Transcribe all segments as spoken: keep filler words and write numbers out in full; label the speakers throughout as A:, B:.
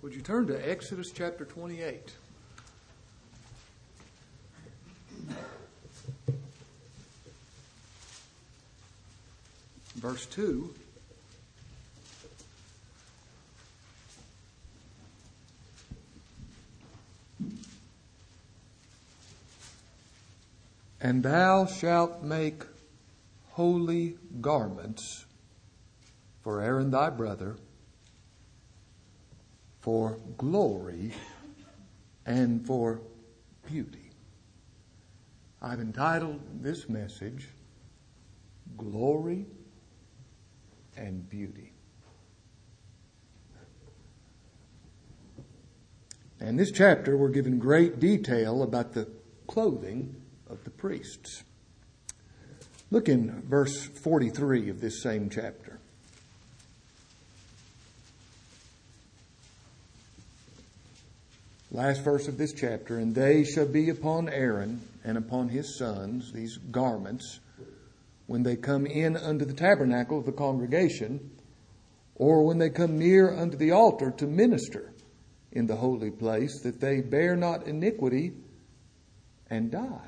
A: Would you turn to Exodus chapter twenty-eight? Verse two. And thou shalt make holy garments for Aaron thy brother, for glory and for beauty. I've entitled this message, Glory and Beauty. And this chapter we're given great detail about the clothing of the priests. Look in verse forty-three of this same chapter. Last verse of this chapter. And they shall be upon Aaron and upon his sons, these garments, when they come in unto the tabernacle of the congregation, or when they come near unto the altar to minister in the holy place, that they bear not iniquity and die.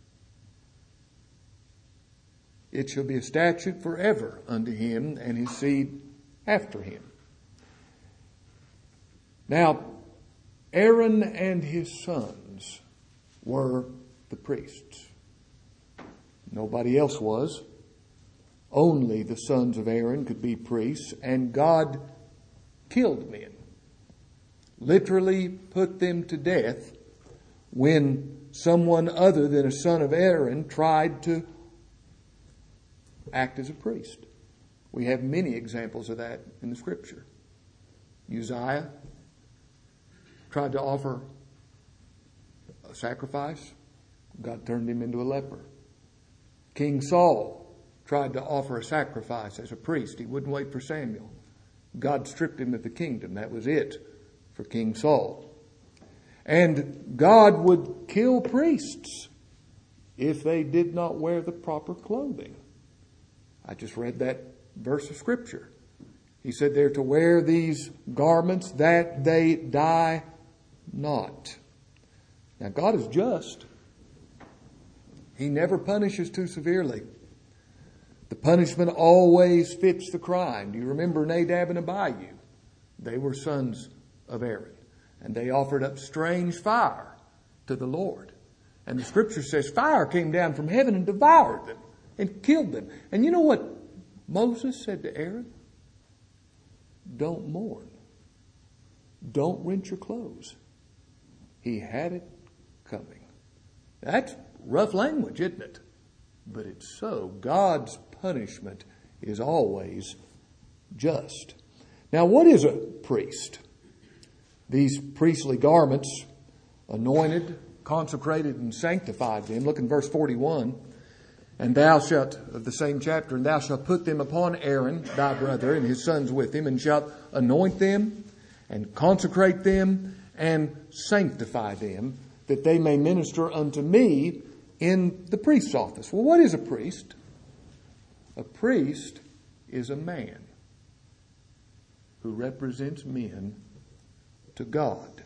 A: It shall be a statute forever unto him and his seed after him. Now, Aaron and his sons were the priests. Nobody else was. Only the sons of Aaron could be priests, and God killed men. Literally put them to death when someone other than a son of Aaron tried to act as a priest. We have many examples of that in the Scripture. Uzziah tried to offer a sacrifice. God turned him into a leper. King Saul tried to offer a sacrifice as a priest. He wouldn't wait for Samuel. God stripped him of the kingdom. That was it for King Saul. And God would kill priests if they did not wear the proper clothing. I just read that verse of Scripture. He said they're to wear these garments that they die not. Now, God is just. He never punishes too severely. The punishment always fits the crime. Do you remember Nadab and Abihu? They were sons of Aaron, and they offered up strange fire to the Lord. And the Scripture says fire came down from heaven and devoured them and killed them. And you know what Moses said to Aaron? Don't mourn. Don't rent your clothes. He had it coming. That's rough language, isn't it? But it's so. God's punishment is always just. Now, what is a priest? These priestly garments, anointed, consecrated, and sanctified them. Look in verse forty-one. And thou shalt, of the same chapter, and thou shalt put them upon Aaron, thy brother, and his sons with him, and shalt anoint them, and consecrate them, and sanctify them, that they may minister unto me in the priest's office. Well, what is a priest? A priest is a man who represents men to God.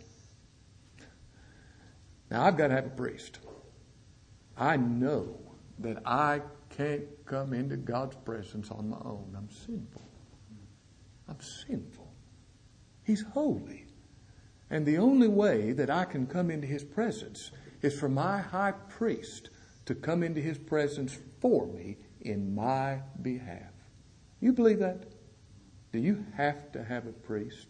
A: Now, I've got to have a priest. I know that I can't come into God's presence on my own. I'm sinful. I'm sinful. He's holy. And the only way that I can come into His presence is for my high priest to come into His presence for me in my behalf. You believe that? Do you have to have a priest?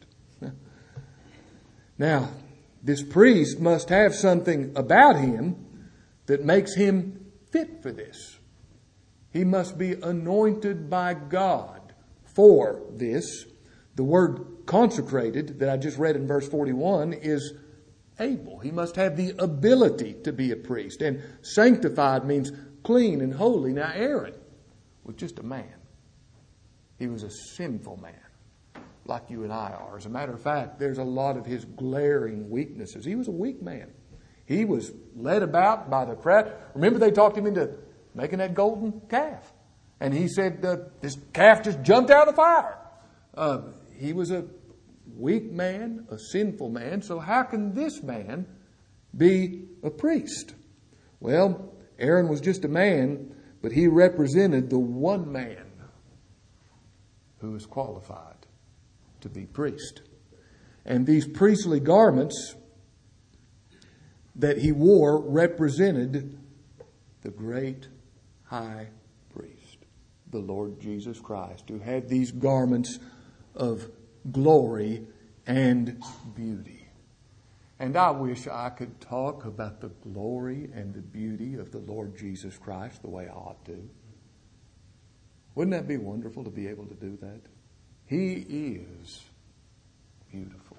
A: Now, this priest must have something about him that makes him fit for this. He must be anointed by God for this. The word consecrated that I just read in verse forty-one is able. He must have the ability to be a priest. And sanctified means clean and holy. Now, Aaron was just a man. He was a sinful man, like you and I are. As a matter of fact, there's a lot of his glaring weaknesses. He was a weak man. He was led about by the crowd. Remember, they talked him into making that golden calf. And he said, uh, this calf just jumped out of the fire. Uh, he was a weak man, a sinful man. So how can this man be a priest? Well, Aaron was just a man, but he represented the one man who is qualified to be priest. And these priestly garments that he wore represented the great high priest, the Lord Jesus Christ, who had these garments of glory and beauty. And I wish I could talk about the glory and the beauty of the Lord Jesus Christ the way I ought to. Wouldn't that be wonderful to be able to do that? He is beautiful.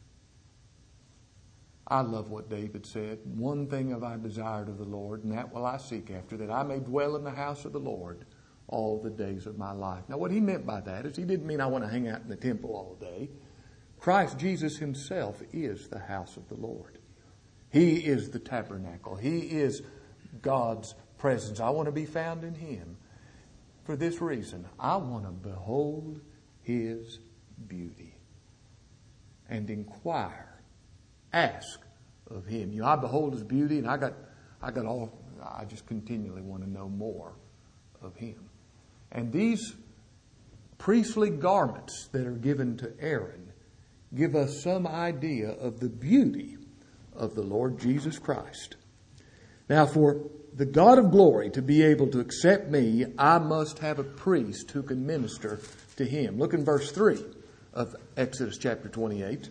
A: I love what David said. One thing have I desired of the Lord, and that will I seek after, that I may dwell in the house of the Lord all the days of my life. Now, what he meant by that is he didn't mean I want to hang out in the temple all day. Christ Jesus himself is the house of the Lord. He is the tabernacle. He is God's presence. I want to be found in him. For this reason, I want to behold his beauty and inquire, ask of him. You know, I behold his beauty, and I got, I got all, I just continually want to know more of him. And these priestly garments that are given to Aaron give us some idea of the beauty of the Lord Jesus Christ. Now, for the God of glory to be able to accept me, I must have a priest who can minister to him. Look in verse three of Exodus chapter twenty-eight.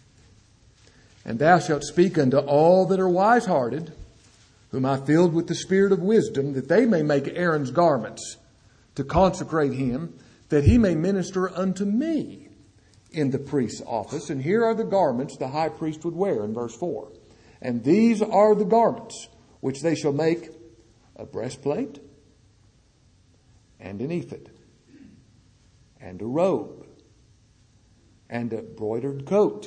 A: And thou shalt speak unto all that are wise-hearted, whom I filled with the spirit of wisdom, that they may make Aaron's garments to consecrate him, that he may minister unto me in the priest's office. And here are the garments the high priest would wear in verse four. And these are the garments which they shall make: a breastplate, and an ephod, and a robe, and a broidered coat,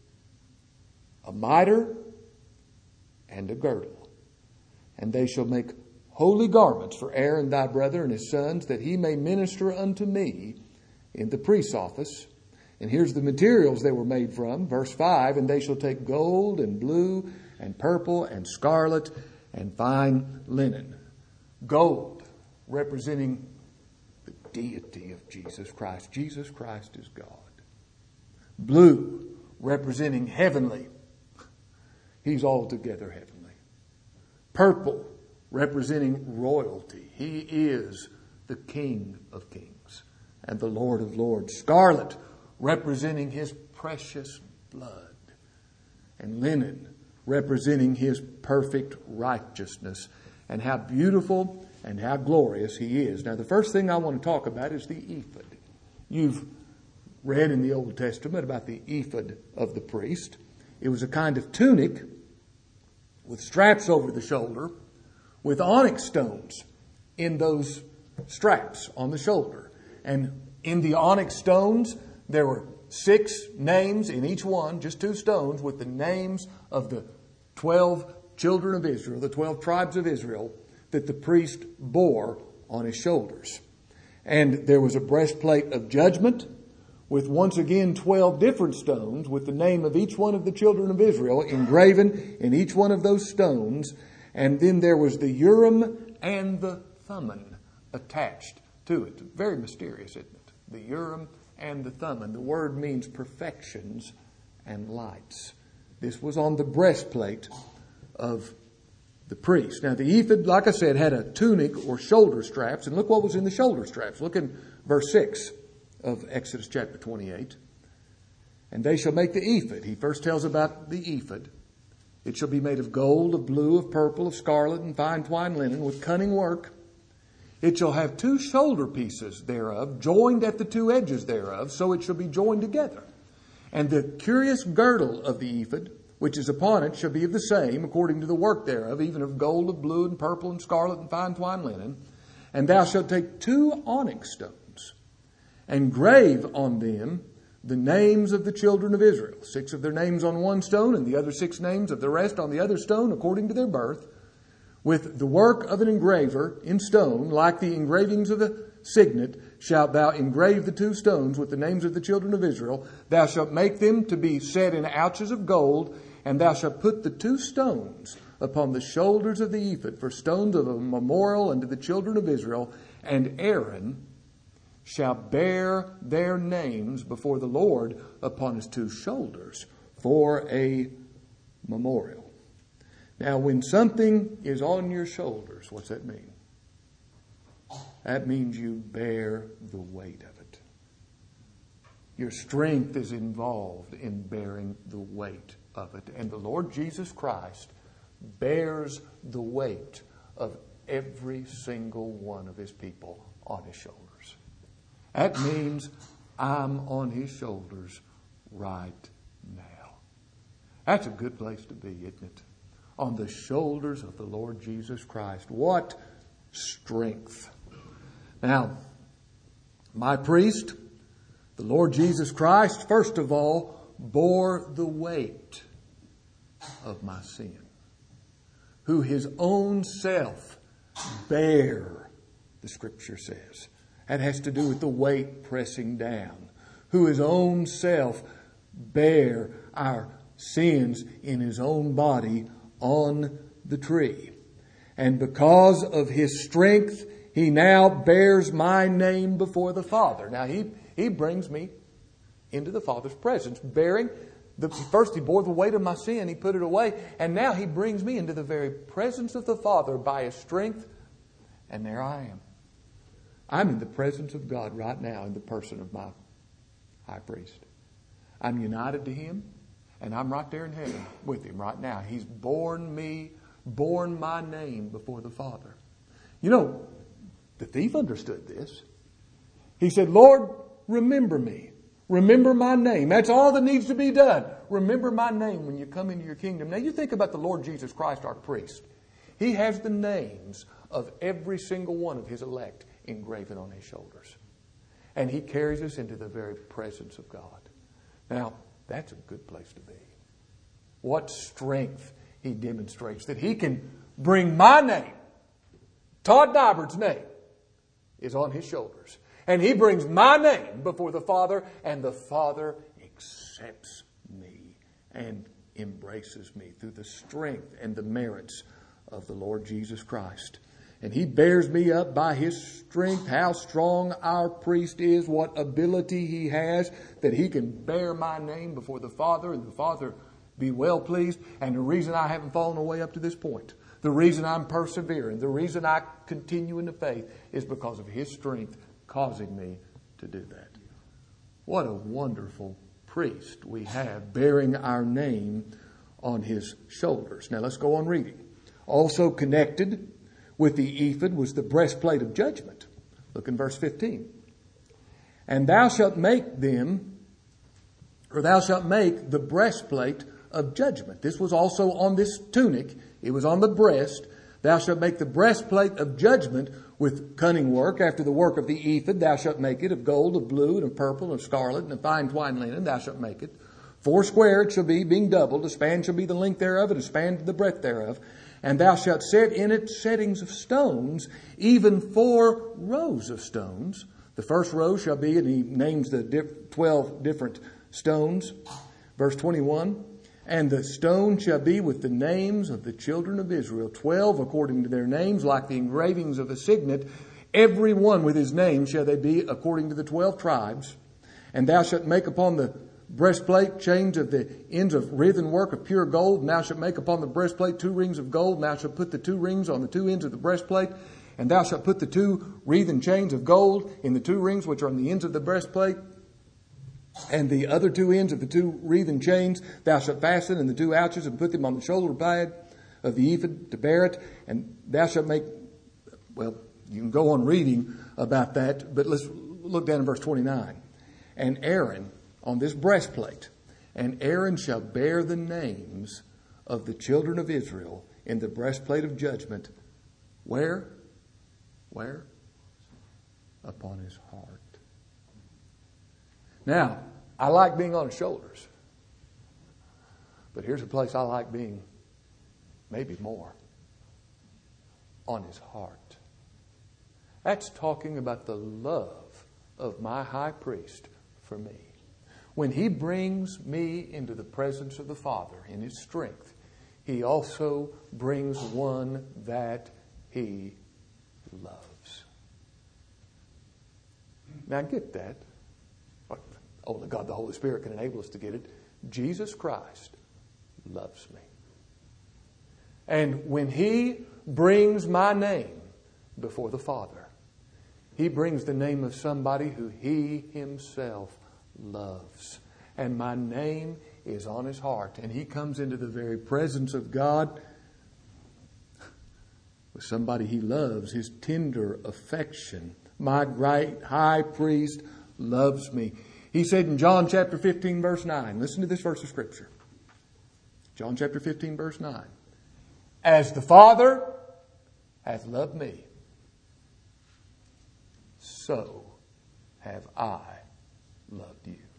A: a mitre, and a girdle. And they shall make holy garments for Aaron thy brother and his sons, that he may minister unto me in the priest's office. And here's the materials they were made from. Verse five, and they shall take gold and blue and purple and scarlet and fine linen. Gold representing the deity of Jesus Christ. Jesus Christ is God. Blue representing heavenly. He's altogether heavenly. Purple representing royalty. He is the King of kings and the Lord of lords. Scarlet representing his precious blood. And linen representing his perfect righteousness. And how beautiful and how glorious he is. Now, the first thing I want to talk about is the ephod. You've read in the Old Testament about the ephod of the priest. It was a kind of tunic with straps over the shoulder, with onyx stones in those straps on the shoulder. And in the onyx stones, there were six names in each one, just two stones, with the names of the twelve children of Israel, the twelve tribes of Israel, that the priest bore on his shoulders. And there was a breastplate of judgment with once again twelve different stones with the name of each one of the children of Israel engraven in each one of those stones. And then there was the Urim and the Thummim attached to it. Very mysterious, isn't it? The Urim and the Thummim. The word means perfections and lights. This was on the breastplate of the priest. Now the ephod, like I said, had a tunic or shoulder straps. And look what was in the shoulder straps. Look in verse six of Exodus chapter twenty-eight. And they shall make the ephod. He first tells about the ephod. It shall be made of gold, of blue, of purple, of scarlet, and fine twined linen, with cunning work. It shall have two shoulder pieces thereof, joined at the two edges thereof, so it shall be joined together. And the curious girdle of the ephod, which is upon it, shall be of the same, according to the work thereof, even of gold, of blue, and purple, and scarlet, and fine twined linen. And thou shalt take two onyx stones, and grave on them the names of the children of Israel, six of their names on one stone, and the other six names of the rest on the other stone, according to their birth, with the work of an engraver in stone, like the engravings of the signet shalt thou engrave the two stones with the names of the children of Israel. Thou shalt make them to be set in ouches of gold, and thou shalt put the two stones upon the shoulders of the ephod for stones of a memorial unto the children of Israel. And Aaron shall bear their names before the Lord upon his two shoulders for a memorial. Now, when something is on your shoulders, what's that mean? That means you bear the weight of it. Your strength is involved in bearing the weight of it. And the Lord Jesus Christ bears the weight of every single one of his people on his shoulders. That means I'm on his shoulders right now. That's a good place to be, isn't it? On the shoulders of the Lord Jesus Christ. What strength. Now, my priest, the Lord Jesus Christ, first of all, bore the weight of my sin. Who his own self bare, the Scripture says. That has to do with the weight pressing down. Who his own self bare our sins in his own body on the tree. And because of his strength, he now bears my name before the Father. Now he, he brings me into the Father's presence, bearing the, first he bore the weight of my sin, he put it away, and now he brings me into the very presence of the Father by his strength, and there I am. I'm in the presence of God right now in the person of my high priest. I'm united to him, and I'm right there in heaven with him right now. He's borne me, borne my name before the Father. You know, the thief understood this. He said, Lord, remember me. Remember my name. That's all that needs to be done. Remember my name when you come into your kingdom. Now you think about the Lord Jesus Christ, our priest. He has the names of every single one of his elect engraven on his shoulders. And he carries us into the very presence of God. Now, that's a good place to be. What strength he demonstrates that he can bring my name, Todd Nybert's name, is on his shoulders. And he brings my name before the Father, and the Father accepts me and embraces me through the strength and the merits of the Lord Jesus Christ. And he bears me up by his strength. How strong our priest is, what ability he has, that he can bear my name before the Father, and the Father be well pleased. And the reason I haven't fallen away up to this point, the reason I'm persevering, the reason I continue in the faith is because of his strength causing me to do that. What a wonderful priest we have bearing our name on his shoulders. Now let's go on reading. Also connected with the ephod was the breastplate of judgment. Look in verse fifteen. And thou shalt make them, or thou shalt make the breastplate of judgment. This was also on this tunic. It was on the breast. Thou shalt make the breastplate of judgment with cunning work, after the work of the ephod. Thou shalt make it of gold, of blue, and of purple, and of scarlet, and of fine twined linen. Thou shalt make it. Four square it shall be, being doubled. A span shall be the length thereof, and a span the breadth thereof. And thou shalt set in it settings of stones, even four rows of stones. The first row shall be, and he names the diff- twelve different stones. Verse twenty-one. And the stone shall be with the names of the children of Israel, twelve according to their names, like the engravings of a signet. Every one with his name shall they be according to the twelve tribes. And thou shalt make upon the breastplate chains of the ends of writhen work of pure gold. And thou shalt make upon the breastplate two rings of gold. And thou shalt put the two rings on the two ends of the breastplate. And thou shalt put the two wreathen chains of gold in the two rings which are on the ends of the breastplate. And the other two ends of the two wreathen chains thou shalt fasten in the two ouches, and put them on the shoulder pad of the ephod to bear it. And thou shalt make, well, you can go on reading about that, but let's look down in verse twenty-nine. And Aaron on this breastplate, and Aaron shall bear the names of the children of Israel in the breastplate of judgment. Where? Where? Upon his heart. Now, I like being on his shoulders. But here's a place I like being maybe more. On his heart. That's talking about the love of my high priest for me. When he brings me into the presence of the Father in his strength, he also brings one that he loves. Now get that. Only God the Holy Spirit can enable us to get it. Jesus Christ loves me. And when he brings my name before the Father, he brings the name of somebody who he himself loves. And my name is on his heart. And he comes into the very presence of God with somebody he loves, his tender affection. My great high priest loves me. He said in John chapter fifteen, verse nine, listen to this verse of Scripture. John chapter fifteen, verse nine. As the Father hath loved me, so have I loved you.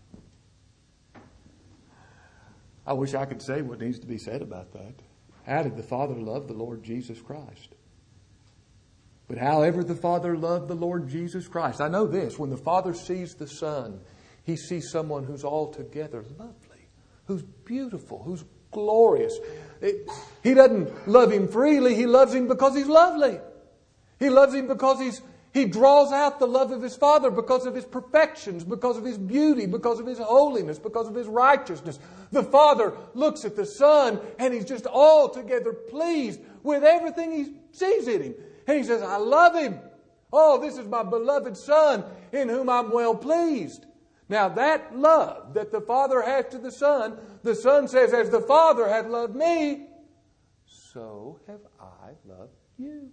A: I wish I could say what needs to be said about that. How did the Father love the Lord Jesus Christ? But however the Father loved the Lord Jesus Christ, I know this, when the Father sees the Son, he sees someone who's altogether lovely, who's beautiful, who's glorious. It, he doesn't love him freely. He loves him because he's lovely. He loves him because he's he draws out the love of his Father because of his perfections, because of his beauty, because of his holiness, because of his righteousness. The Father looks at the Son and he's just altogether pleased with everything he sees in him. And he says, I love him. Oh, this is my beloved Son in whom I'm well pleased. Now that love that the Father has to the Son, the Son says, as the Father hath loved me, so have I loved you.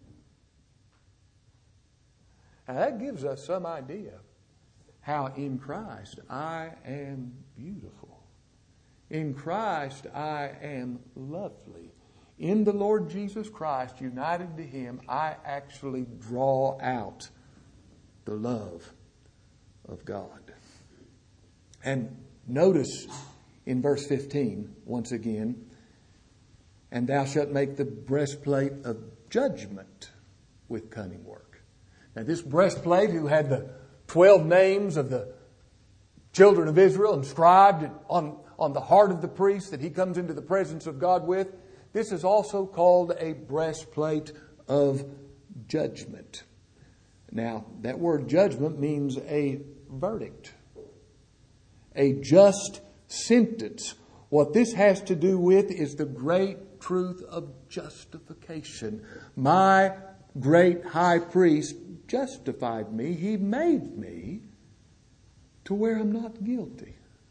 A: Now that gives us some idea how in Christ I am beautiful. In Christ I am lovely. In the Lord Jesus Christ, united to him, I actually draw out the love of God. And notice in verse fifteen, once again, and thou shalt make the breastplate of judgment with cunning work. Now this breastplate, who had the twelve names of the children of Israel inscribed on, on the heart of the priest that he comes into the presence of God with, this is also called a breastplate of judgment. Now, that word judgment means a verdict, a just sentence. What this has to do with is the great truth of justification. My great high priest justified me. He made me to where I'm not guilty.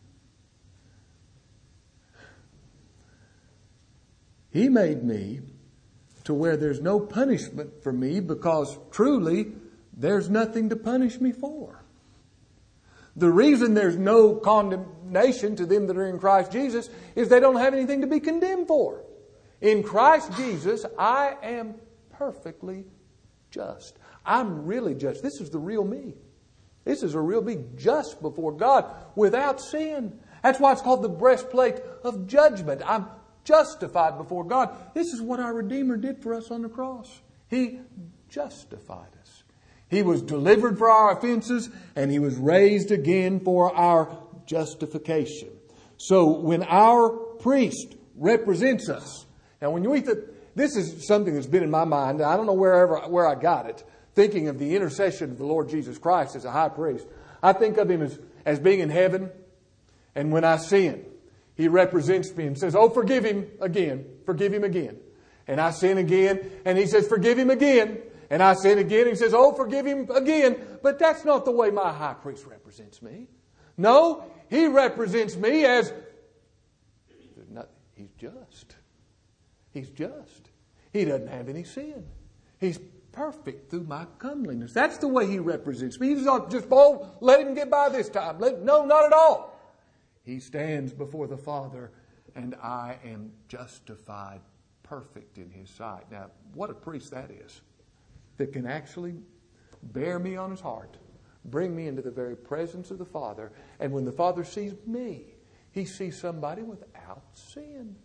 A: He made me to where there's no punishment for me, because truly there's nothing to punish me for. The reason there's no condemnation to them that are in Christ Jesus is they don't have anything to be condemned for. In Christ Jesus, I am perfectly just. I'm really just. This is the real me. This is a real me, just before God, without sin. That's why it's called the breastplate of judgment. I'm justified before God. This is what our Redeemer did for us on the cross. He justified us. He was delivered for our offenses, and He was raised again for our justification. So when our priest represents us, now when you eat the, this is something that's been in my mind. I don't know wherever where I got it. Thinking of the intercession of the Lord Jesus Christ as a high priest, I think of Him as, as being in heaven, and when I sin, He represents me and says, oh, forgive him again. Forgive him again. And I sin again. And He says, forgive him again. And I sin again. He says, oh, forgive him again. But that's not the way my high priest represents me. No, he represents me as, not, he's just. He's just. He doesn't have any sin. He's perfect through my comeliness. That's the way He represents me. He's not just, oh, let him get by this time. Let, no, not at all. He stands before the Father, and I am justified, perfect in His sight. Now, what a priest that is, that can actually bear me on his heart, bring me into the very presence of the Father, and when the Father sees me, He sees somebody without sin.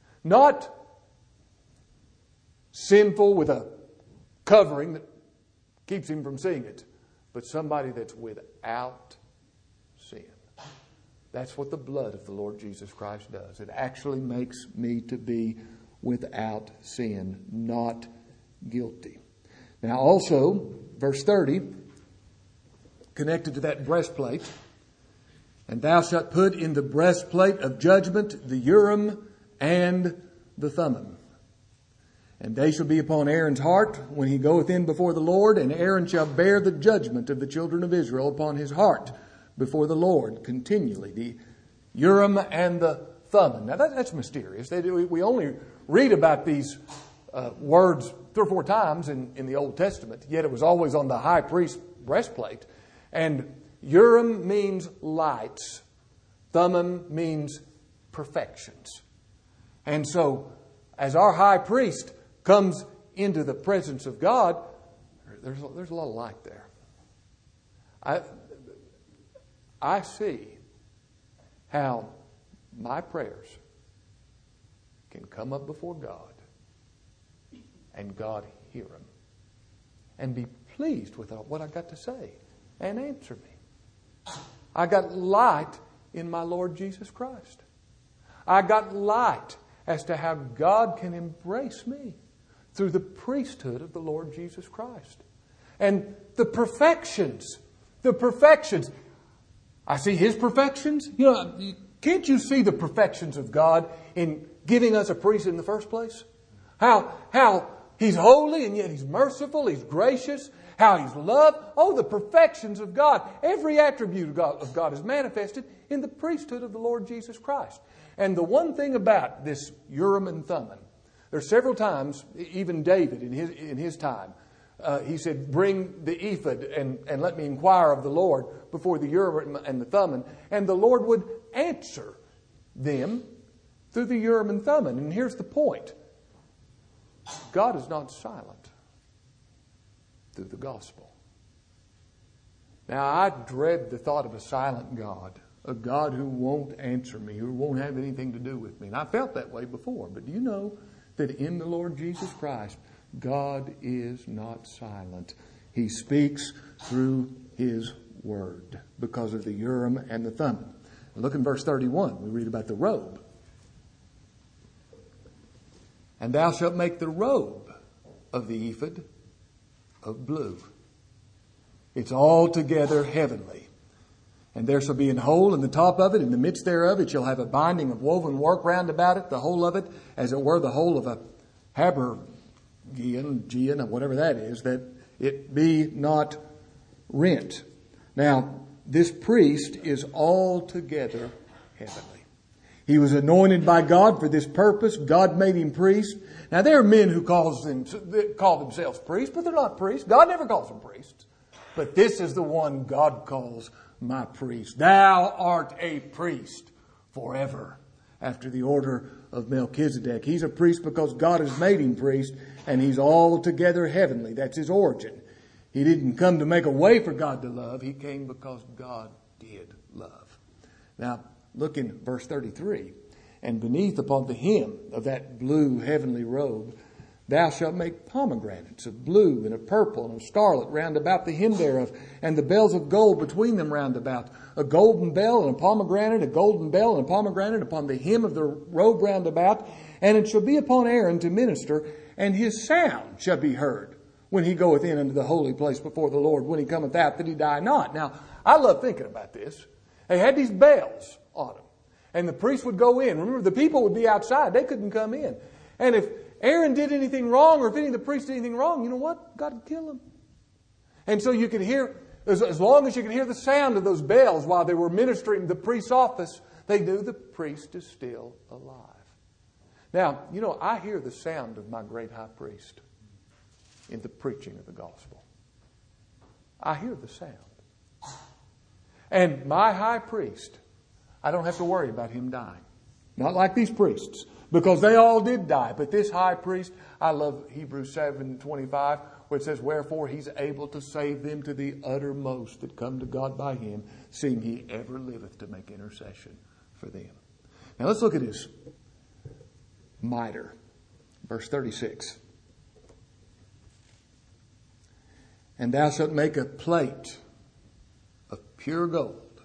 A: Not sinful with a covering that keeps him from seeing it, but somebody that's without sin. That's what the blood of the Lord Jesus Christ does. It actually makes me to be without sin, not guilty. Now also, verse thirty, connected to that breastplate, and thou shalt put in the breastplate of judgment the Urim and the Thummim. And they shall be upon Aaron's heart when he goeth in before the Lord, and Aaron shall bear the judgment of the children of Israel upon his heart before the Lord continually. The Urim and the Thummim. Now that, that's mysterious. They, we only read about these uh, words three or four times in, in the Old Testament, yet it was always on the high priest's breastplate. And Urim means lights. Thummim means perfections. And so, as our high priest comes into the presence of God, there's, there's a lot of light there. I, I see how my prayers can come up before God and God hear them and be pleased with what I got to say and answer me. I got light in my Lord Jesus Christ. I got light as to how God can embrace me through the priesthood of the Lord Jesus Christ. And the perfections, the perfections. I see His perfections. You know, can't you see the perfections of God in giving us a priest in the first place? How, how He's holy and yet He's merciful, He's gracious, how He's loved. Oh, the perfections of God. Every attribute of God, of God is manifested in the priesthood of the Lord Jesus Christ. And the one thing about this Urim and Thummim, there's several times, even David in his, in his time, uh, he said, bring the ephod and, and let me inquire of the Lord before the Urim and the Thummim. And the Lord would answer them through the Urim and Thummim. And here's the point. God is not silent through the gospel. Now, I dread the thought of a silent God, a God who won't answer me, who won't have anything to do with me. And I felt that way before. But do you know that in the Lord Jesus Christ, God is not silent. He speaks through His Word because of the Urim and the Thummim. Look in verse thirty-one. We read about the robe. And thou shalt make the robe of the ephod of blue. It's altogether heavenly. And there shall be an hole in the top of it, in the midst thereof. It shall have a binding of woven work round about it, the whole of it, as it were the whole of a habergeon, geon, or whatever that is, that it be not rent. Now, this priest is altogether heavenly. He was anointed by God for this purpose. God made him priest. Now, there are men who calls them, call themselves priests, but they're not priests. God never calls them priests. But this is the one God calls my priest. Thou art a priest forever, after the order of Melchizedek. He's a priest because God has made him priest, and he's altogether heavenly. That's his origin. He didn't come to make a way for God to love. He came because God did love. Now, look in verse thirty-three. And beneath upon the hem of that blue heavenly robe, thou shalt make pomegranates of blue and of purple and of scarlet round about the hem thereof, and the bells of gold between them round about. A golden bell and a pomegranate, a golden bell and a pomegranate upon the hem of the robe round about. And it shall be upon Aaron to minister, and his sound shall be heard when he goeth in unto the holy place before the Lord, when he cometh out, that he die not. Now, I love thinking about this. They had these bells on them. And the priest would go in. Remember, the people would be outside. They couldn't come in. And if Aaron did anything wrong, or if any of the priests did anything wrong, you know what? God would kill him. And so you could hear, as, as long as you could hear the sound of those bells while they were ministering the priest's office, they knew the priest is still alive. Now, you know, I hear the sound of my great high priest in the preaching of the gospel. I hear the sound. And my high priest, I don't have to worry about him dying. Not like these priests, because they all did die. But this high priest, I love Hebrews seven twenty-five, where it says, wherefore he's able to save them to the uttermost that come to God by him, seeing he ever liveth to make intercession for them. Now let's look at his mitre. Verse thirty-six. And thou shalt make a plate of pure gold,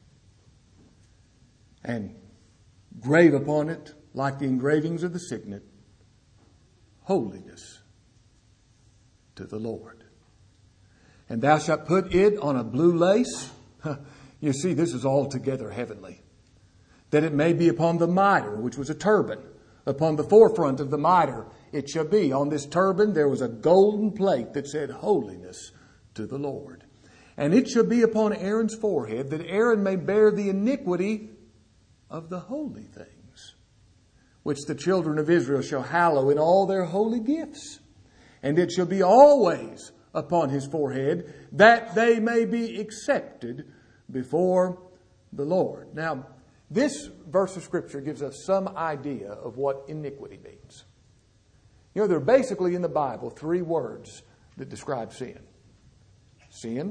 A: and grave upon it, like the engravings of the signet, holiness to the Lord. And thou shalt put it on a blue lace. You see, this is altogether heavenly. That it may be upon the mitre, which was a turban. Upon the forefront of the mitre it shall be. On this turban there was a golden plate that said, holiness to the Lord. And it shall be upon Aaron's forehead, that Aaron may bear the iniquity of the holy things, which the children of Israel shall hallow in all their holy gifts. And it shall be always upon his forehead, that they may be accepted before the Lord. Now, this verse of Scripture gives us some idea of what iniquity means. You know, there are basically in the Bible three words that describe sin. Sin,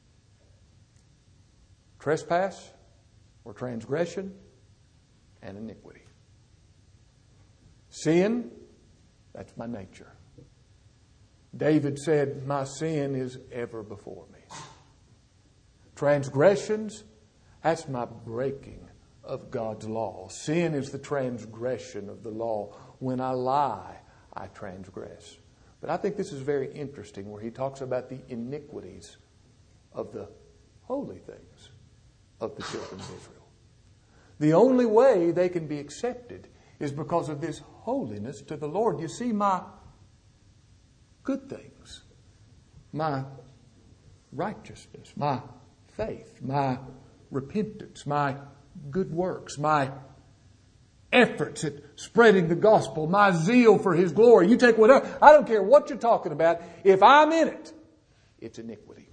A: trespass or transgression, and iniquity. Sin, that's my nature. David said, my sin is ever before me. Transgressions, that's my breaking of God's law. Sin is the transgression of the law. When I lie, I transgress. But I think this is very interesting where he talks about the iniquities of the holy things of the children of Israel. The only way they can be accepted is because of this holiness to the Lord. You see, my good things, my righteousness, my faith, my repentance, my good works, my efforts at spreading the gospel, my zeal for His glory. You take whatever, I don't care what you're talking about. If I'm in it, it's iniquity.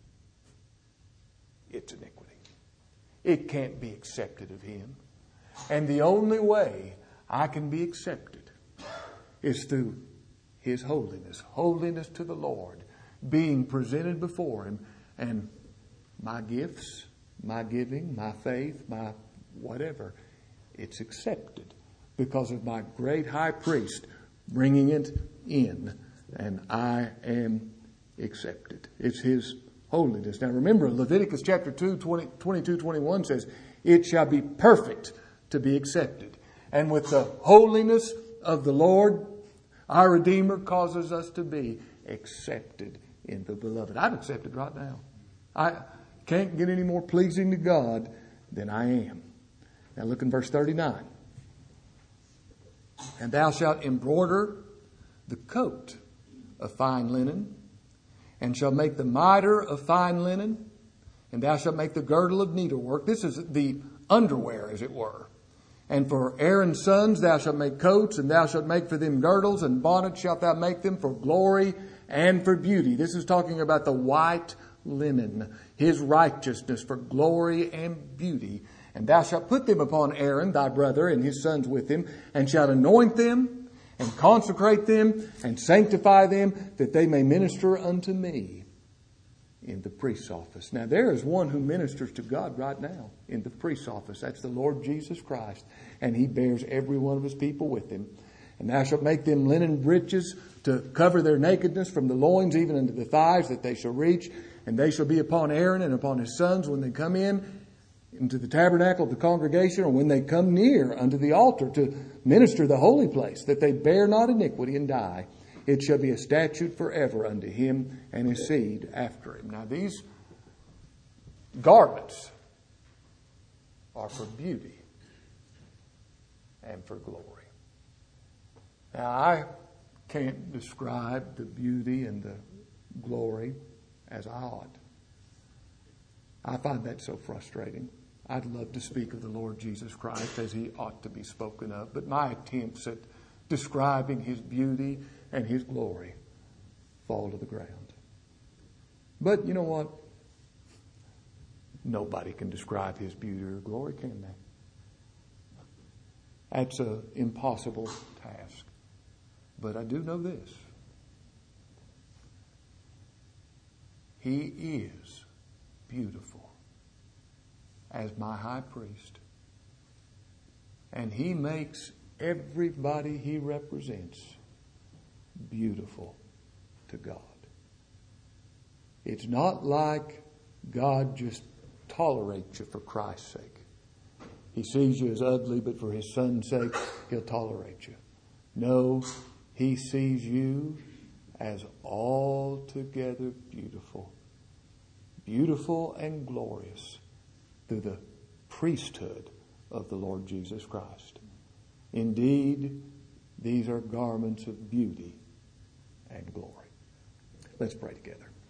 A: It's iniquity. It can't be accepted of Him. And the only way I can be accepted is through His holiness. Holiness to the Lord. Being presented before Him. And my gifts, my giving, my faith, my whatever, it's accepted because of my great high priest bringing it in. And I am accepted. It's His holiness. Now remember, Leviticus chapter two, twenty, twenty-two, twenty-one says, it shall be perfect to be accepted. And with the holiness of the Lord, our Redeemer causes us to be accepted in the Beloved. I'm accepted right now. I can't get any more pleasing to God than I am. Now look in verse thirty-nine. And thou shalt embroider the coat of fine linen, and shalt make the mitre of fine linen, and thou shalt make the girdle of needlework. This is the underwear, as it were. And for Aaron's sons thou shalt make coats, and thou shalt make for them girdles, and bonnets shalt thou make them for glory and for beauty. This is talking about the white linen, His righteousness for glory and beauty. And thou shalt put them upon Aaron thy brother and his sons with him, and shalt anoint them, and consecrate them, and sanctify them, that they may minister unto me in the priest's office. Now there is one who ministers to God right now in the priest's office. That's the Lord Jesus Christ. And He bears every one of His people with Him. And thou shalt make them linen breeches to cover their nakedness from the loins even unto the thighs, that they shall reach. And they shall be upon Aaron and upon his sons when they come in into the tabernacle of the congregation, or when they come near unto the altar to minister the holy place, that they bear not iniquity and die. It shall be a statute forever unto him and his seed after him. Now these garments are for beauty and for glory. Now I can't describe the beauty and the glory as I ought. I find that so frustrating. I'd love to speak of the Lord Jesus Christ as He ought to be spoken of, but my attempts at describing His beauty and His glory fall to the ground. But you know what? Nobody can describe His beauty or glory, can they? That's an impossible task. But I do know this. He is beautiful as my high priest. And He makes everybody He represents beautiful to God. It's not like God just tolerates you for Christ's sake. He sees you as ugly, but for His Son's sake, He'll tolerate you. No, He sees you as altogether beautiful. Beautiful and glorious through the priesthood of the Lord Jesus Christ. Indeed, these are garments of beauty and glory. Let's pray together.